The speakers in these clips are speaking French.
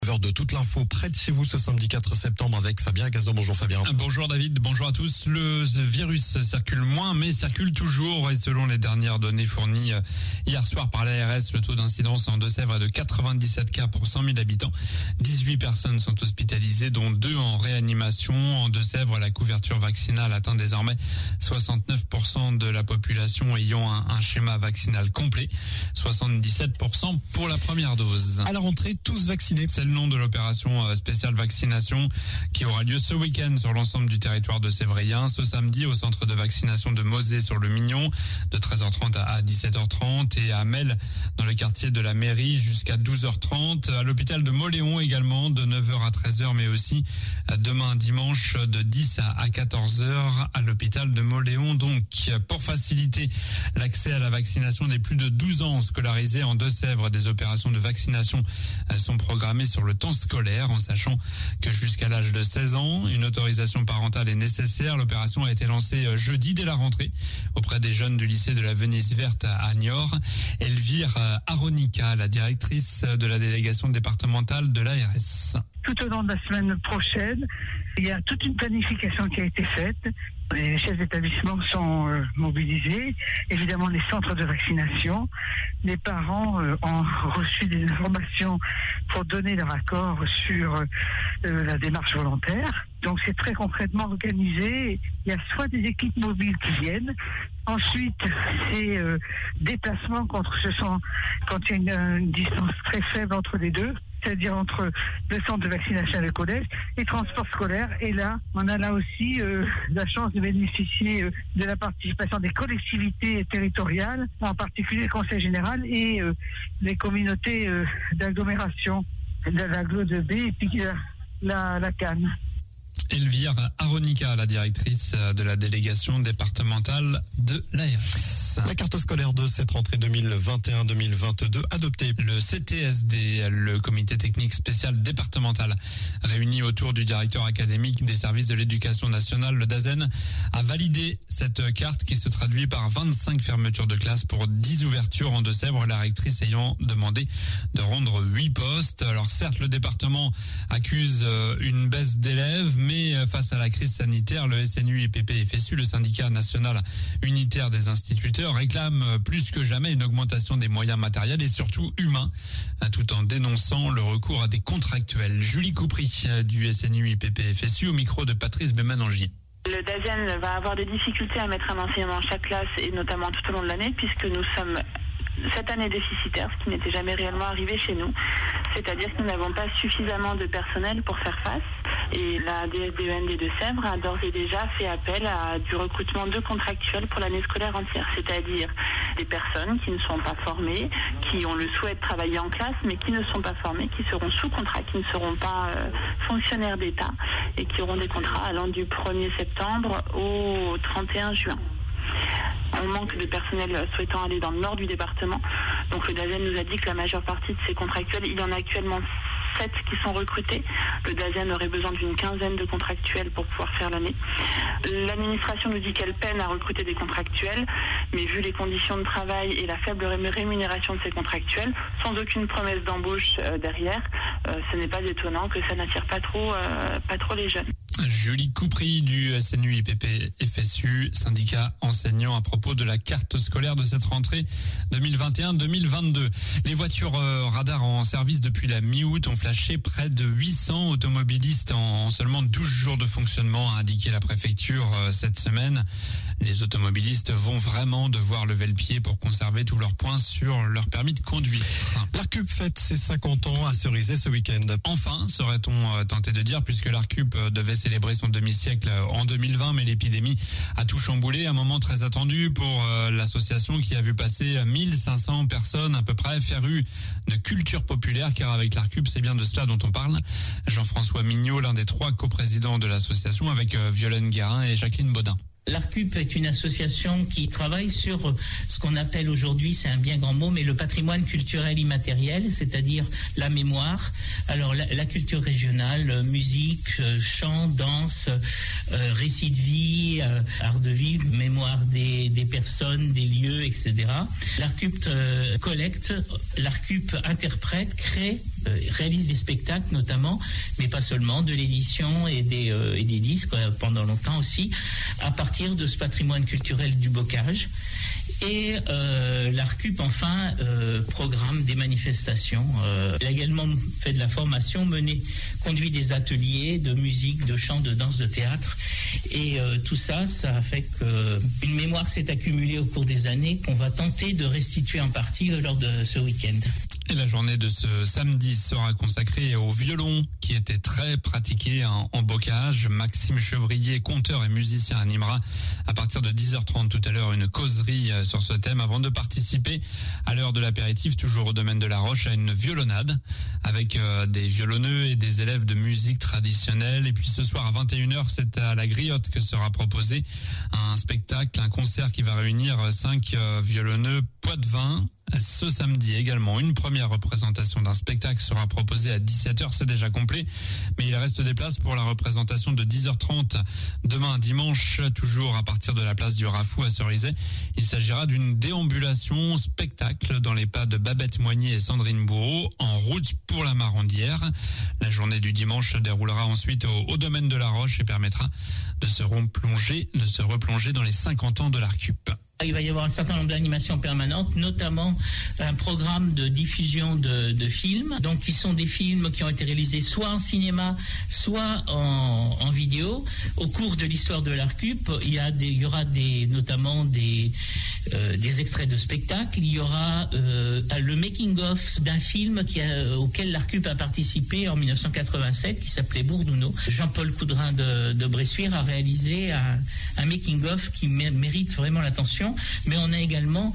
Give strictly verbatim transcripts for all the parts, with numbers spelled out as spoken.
De toute l'info près de chez vous ce samedi quatre septembre avec Fabien Gazon. Bonjour Fabien. Bonjour David, bonjour à tous. Le virus circule moins mais circule toujours et selon les dernières données fournies hier soir par l'A R S, le taux d'incidence en Deux-Sèvres est de quatre-vingt-dix-sept cas pour cent mille habitants. dix-huit personnes sont hospitalisées dont deux en réanimation. En Deux-Sèvres, la couverture vaccinale atteint désormais soixante-neuf pour cent de la population ayant un, un schéma vaccinal complet, soixante-dix-sept pour cent pour la première dose. À la rentrée, tous vaccinés. C'est le nom de l'opération spéciale vaccination qui aura lieu ce week-end sur l'ensemble du territoire de Sévrien. Ce samedi au centre de vaccination de Mosée sur le Mignon de treize heures trente à dix-sept heures trente et à Mel dans le quartier de la mairie jusqu'à douze heures trente. À l'hôpital de Mauléon également de neuf heures à treize heures mais aussi demain dimanche de dix à quatorze heures à l'hôpital de Mauléon. Donc pour faciliter l'accès à la vaccination des plus de douze ans scolarisés en Deux-Sèvres, des opérations de vaccination sont programmées sur le temps scolaire, en sachant que jusqu'à l'âge de seize ans, une autorisation parentale est nécessaire. L'opération a été lancée jeudi dès la rentrée auprès des jeunes du lycée de la Venise Verte à Niort. Elvire Aronica, la directrice de la délégation départementale de l'A R S. Tout au long de la semaine prochaine, il y a toute une planification qui a été faite. Les chefs d'établissement sont euh, mobilisés, évidemment les centres de vaccination. Les parents euh, ont reçu des informations pour donner leur accord sur euh, la démarche volontaire. Donc c'est très concrètement organisé. Il y a soit des équipes mobiles qui viennent. Ensuite, c'est euh, déplacement contre ce sont quand il y a une, une distance très faible entre les deux, c'est-à-dire entre le centre de vaccination et le collège, et transport scolaire. Et là, on a là aussi euh, la chance de bénéficier euh, de la participation des collectivités territoriales, en particulier le Conseil général et euh, les communautés euh, d'agglomération de l'agglo de B et puis la, la, la Cannes. Elvire Aronica, la directrice de la délégation départementale de l'A R S. La carte scolaire de cette rentrée deux mille vingt et un deux mille vingt-deux adoptée. Le C T S D, le comité technique spécial départemental, réuni autour du directeur académique des services de l'éducation nationale, le DAZEN, a validé cette carte qui se traduit par vingt-cinq fermetures de classes pour dix ouvertures en Deux-Sèvres, la rectrice ayant demandé de rendre huit postes. Alors certes, le département accuse une baisse d'élèves, mais face à la crise sanitaire, le S N U I P P F S U, le syndicat national unitaire des instituteurs, réclame plus que jamais une augmentation des moyens matériels et surtout humains, tout en dénonçant le recours à des contractuels. Julie Coupry du S N U I P P F S U au micro de Patrice Bémanangier. Le DAZEN va avoir des difficultés à mettre un enseignant dans chaque classe et notamment tout au long de l'année puisque nous sommes cette année déficitaire, ce qui n'était jamais réellement arrivé chez nous. C'est-à-dire que nous n'avons pas suffisamment de personnel pour faire face. Et la D S D E N des Deux-Sèvres a d'ores et déjà fait appel à du recrutement de contractuels pour l'année scolaire entière. C'est-à-dire des personnes qui ne sont pas formées, qui ont le souhait de travailler en classe, mais qui ne sont pas formées, qui seront sous contrat, qui ne seront pas euh, fonctionnaires d'État et qui auront des contrats allant du premier septembre au trente et un juin. On manque de personnel souhaitant aller dans le nord du département. Donc le DAZEN nous a dit que la majeure partie de ces contractuels, il y en a actuellement sept qui sont recrutés. Le DAZEN aurait besoin d'une quinzaine de contractuels pour pouvoir faire l'année. L'administration nous dit qu'elle peine à recruter des contractuels, mais vu les conditions de travail et la faible rémunération de ces contractuels, sans aucune promesse d'embauche euh, derrière, euh, ce n'est pas étonnant que ça n'attire pas trop, euh, pas trop les jeunes. Julie Coupry du S N U I P P F S U, syndicat enseignant, à propos de la carte scolaire de cette rentrée deux mille vingt et un deux mille vingt-deux. Les voitures euh, radar en service depuis la mi-août ont flashé près de huit cents automobilistes en, en seulement douze jours de fonctionnement, a indiqué la préfecture euh, cette semaine. Les automobilistes vont vraiment devoir lever le pied pour conserver tous leurs points sur leur permis de conduire. L'Arcup fête ses cinquante ans à Cerizay ce week-end. Enfin, serait-on euh, tenté de dire, puisque l'Arcup euh, devait célébrer son demi-siècle en deux mille vingt, mais l'épidémie a tout chamboulé. Un moment très attendu pour euh, l'association qui a vu passer mille cinq cents personnes à peu près, férus de culture populaire, car avec l'Arcup, c'est bien de cela dont on parle. Jean-François Mignot, l'un des trois coprésidents de l'association, avec euh, Violaine Guérin et Jacqueline Baudin. L'Arcup est une association qui travaille sur ce qu'on appelle aujourd'hui, c'est un bien grand mot, mais le patrimoine culturel immatériel, c'est-à-dire la mémoire. Alors la, la culture régionale, musique, chant, danse, euh, récits de vie, euh, art de vivre, mémoire des, des personnes, des lieux, et cetera. L'Arcup euh, collecte, l'Arcup interprète, crée, euh, réalise des spectacles notamment, mais pas seulement, de l'édition et des, euh, et des disques euh, pendant longtemps aussi, à partir de ce patrimoine culturel du bocage. Et euh, l'Arcup, enfin, euh, programme des manifestations. Euh, il a également fait de la formation, mené, conduit des ateliers de musique, de chant, de danse, de théâtre. Et euh, tout ça, ça a fait qu'une mémoire s'est accumulée au cours des années qu'on va tenter de restituer en partie lors de ce week-end. Et la journée de ce samedi sera consacrée au violon, qui était très pratiqué en, en bocage. Maxime Chevrier, conteur et musicien, animera à partir de dix heures trente tout à l'heure une causerie sur ce thème avant de participer à l'heure de l'apéritif, toujours au domaine de la Roche, à une violonade avec euh, des violonneux et des élèves de musique traditionnelle. Et puis ce soir à vingt et une heures, c'est à la Griotte que sera proposé un spectacle, un concert qui va réunir cinq euh, violonneux poitevins. Ce samedi également, une première représentation d'un spectacle sera proposée à dix-sept heures, c'est déjà complet, mais il reste des places pour la représentation de dix heures trente demain dimanche, toujours à partir de la place du Rafou à Cerizay. Il s'agira d'une déambulation spectacle dans les pas de Babette Moignier et Sandrine Bourreau, en route pour la Marandière. La journée du dimanche se déroulera ensuite au, au domaine de la Roche et permettra de se replonger, de se replonger dans les cinquante ans de l'Arcup. Il va y avoir un certain nombre d'animations permanentes, notamment un programme de diffusion de, de films, donc qui sont des films qui ont été réalisés soit en cinéma, soit en, en vidéo. Au cours de l'histoire de l'Arcup, il y a des, il y aura des, notamment des, euh, des extraits de spectacles. Il y aura euh, le making-of d'un film qui a, auquel l'Arcup a participé en dix-neuf cent quatre-vingt-sept, qui s'appelait Bourdouneau. Jean-Paul Coudrin de, de Bressuire a réalisé un, un making-of qui mé- mérite vraiment l'attention. Mais on a également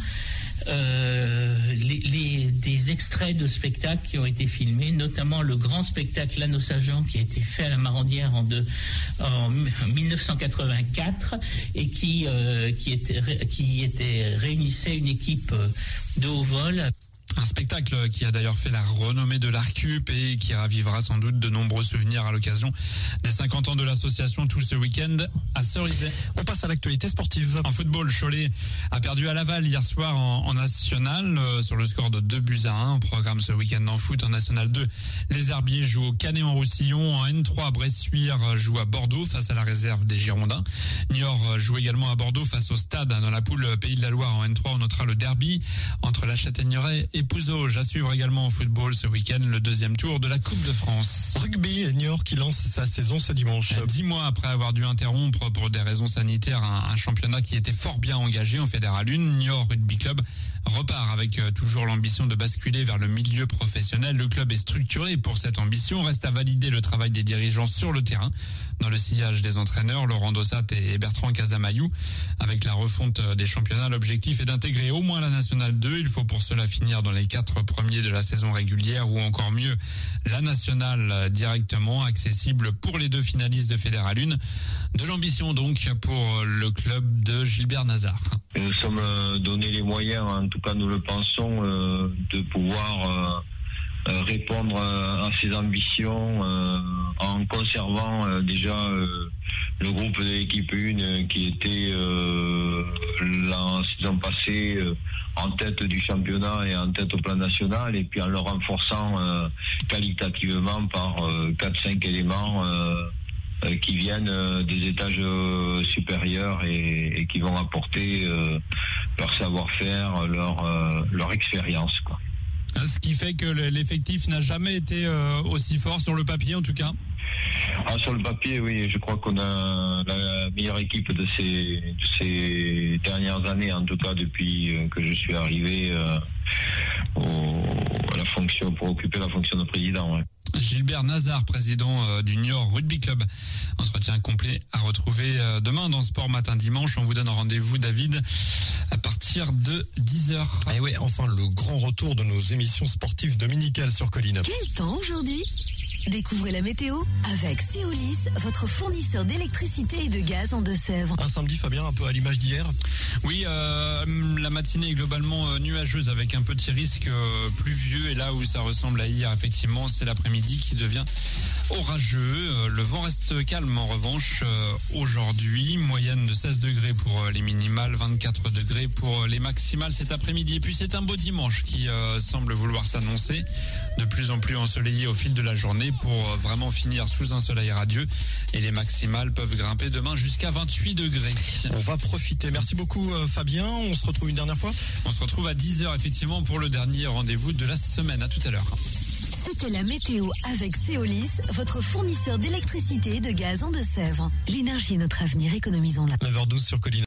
euh, les, les, des extraits de spectacles qui ont été filmés, notamment le grand spectacle L'Anneau Saint-Jean qui a été fait à la Marandière en, de, en dix-neuf cent quatre-vingt-quatre et qui, euh, qui, était, qui était, réunissait une équipe de haut vol. Un spectacle qui a d'ailleurs fait la renommée de l'Arcup et qui ravivera sans doute de nombreux souvenirs à l'occasion des cinquante ans de l'association tout ce week-end à Cerizay. On passe à l'actualité sportive. En football, Cholet a perdu à Laval hier soir en, en national euh, sur le score de deux buts à un. Au programme ce week-end en foot en national deux, les Herbiers jouent au Canet-en-Roussillon. En N trois, Bressuire joue à Bordeaux face à la réserve des Girondins. Niort joue également à Bordeaux face au Stade. Dans la poule Pays de la Loire en N trois, on notera le derby entre la Châtaigneraie et Pouzauges. À suivre également en football ce week-end le deuxième tour de la Coupe de France. Rugby, Niort qui lance sa saison ce dimanche. Dix mois après avoir dû interrompre pour des raisons sanitaires un, un championnat qui était fort bien engagé en Fédéral un, Niort Rugby Club repart avec euh, toujours l'ambition de basculer vers le milieu professionnel. Le club est structuré pour cette ambition. Reste à valider le travail des dirigeants sur le terrain. Dans le sillage des entraîneurs, Laurent Dossat et Bertrand Casamayou. Avec la refonte des championnats, l'objectif est d'intégrer au moins la Nationale deux. Il faut pour cela finir dans les quatre premiers de la saison régulière ou encore mieux, la Nationale directement accessible pour les deux finalistes de Fédéral un. De l'ambition donc pour le club de Gilbert Nazar. Et nous sommes euh, donné les moyens, en tout cas nous le pensons, euh, de pouvoir euh, euh, répondre euh, à ces ambitions euh, en conservant euh, déjà euh, le groupe de l'équipe un euh, qui était euh, la saison passée euh, en tête du championnat et en tête au plan national, et puis en le renforçant euh, qualitativement par euh, quatre cinq éléments euh, euh, qui viennent euh, des étages euh, supérieurs et, et qui vont apporter euh, leur savoir-faire, leur, euh, leur expérience, quoi. Ce qui fait que l'effectif n'a jamais été euh, aussi fort sur le papier en tout cas. Ah, sur le papier, oui, je crois qu'on a la meilleure équipe de ces, de ces dernières années, en tout cas depuis que je suis arrivé euh, au, à la fonction, pour occuper la fonction de président. Ouais. Gilbert Nazar, président euh, du Niort Rugby Club. Entretien complet à retrouver euh, demain dans Sport Matin Dimanche. On vous donne rendez-vous, David, à partir de dix heures. Et ouais, enfin le grand retour de nos émissions sportives dominicales sur Colline. Quel temps aujourd'hui ? Découvrez la météo avec Céolis, votre fournisseur d'électricité et de gaz en Deux-Sèvres. Un samedi, Fabien, un peu à l'image d'hier. Oui, euh, la matinée est globalement euh, nuageuse avec un petit risque euh, pluvieux. Et là où ça ressemble à hier, effectivement, c'est l'après-midi qui devient orageux. Le vent reste calme en revanche aujourd'hui. Moyenne de seize degrés pour les minimales, vingt-quatre degrés pour les maximales cet après-midi. Et puis c'est un beau dimanche qui euh, semble vouloir s'annoncer. De plus en plus ensoleillé au fil de la journée pour vraiment finir sous un soleil radieux. Et les maximales peuvent grimper demain jusqu'à vingt-huit degrés. On va profiter. Merci beaucoup Fabien. On se retrouve une dernière fois. On se retrouve à dix heures effectivement pour le dernier rendez-vous de la semaine. À tout à l'heure. C'était la météo avec Céolis, votre fournisseur d'électricité et de gaz en Deux-Sèvres. L'énergie est notre avenir, économisons-la. neuf heures douze sur Colline.